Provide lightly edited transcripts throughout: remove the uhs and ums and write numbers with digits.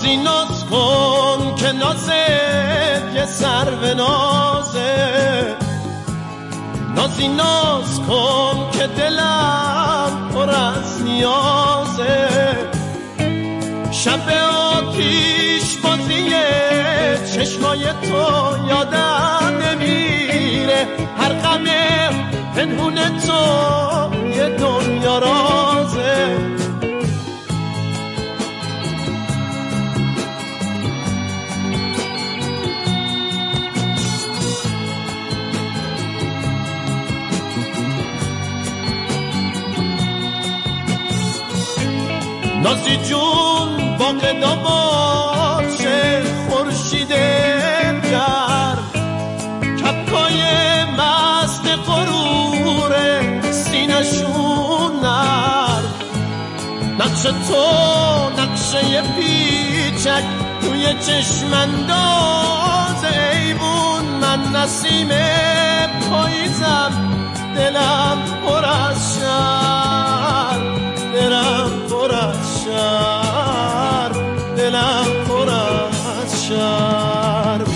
نازی ناز کن که نازت یه سرو نازه، نازی ناز کن که دلم پر از نیازه. شب آتیش بازی چشمای تو یادم نمیره، هر غم پنهون تو یه دنیا رازه. نازی جون باقدا باشه خورشید گرم، کپکای مست غرور سینشون نرم. نقش تو نقشه پیچک توی چشم انداز ایوون، من نسیم پاییزم دلم پر از شرم، دلم پر از شرم، دلم پر از شرم.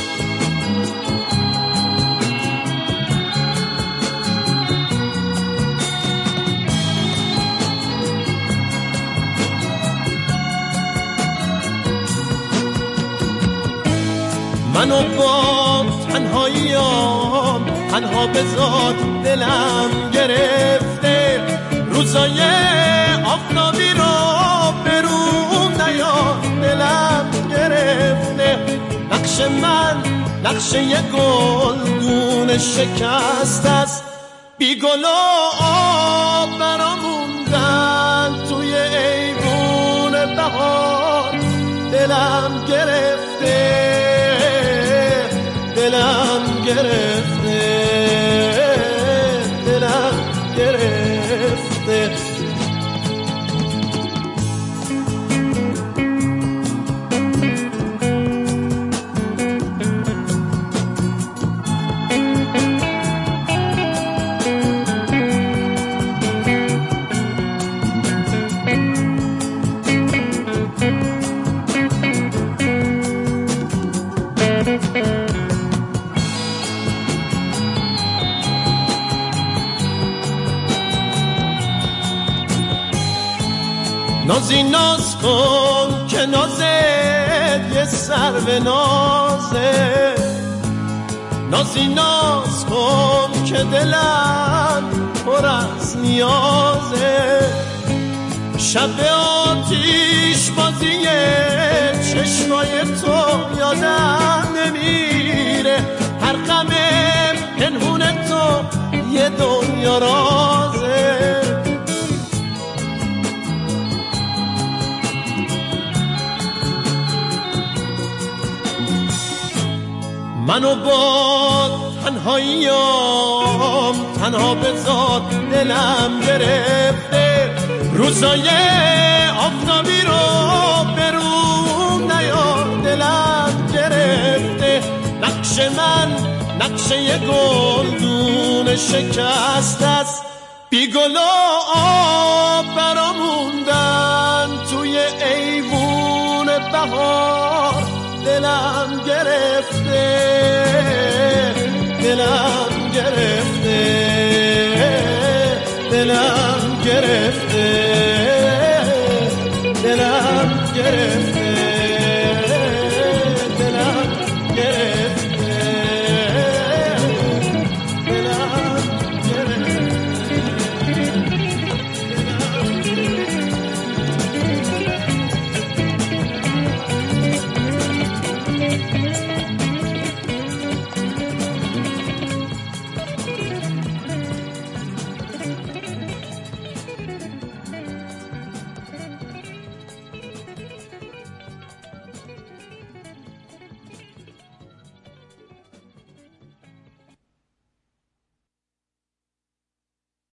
منو با تنهاییام تنها بذار، دلم گرفته روزای آفتابی رو برون نیار، دلم گرفته. نقش من نقشه یه گلدون شکست است، بی گل و آب براموندن توی ایوون بهار. دلم گرفته، دلم گرفته، دلم گرفته. نازی ناز کن که نازت یه سرو نازه، نازی ناز کن که دلم پر از نیازه. شب آتیش بازی چشمای تو یادم نمیره، هر غم پنهون تو یه دنیا رازه. منو با تنهاییام تنها بذار، دلم گرفته روزای آفتابی رو برون نیار، دلم گرفته. نقش من نقشه یه گلدون شکست است، بی گل و آب براموندن توی ایوون بهار. دلم گرفته، دلم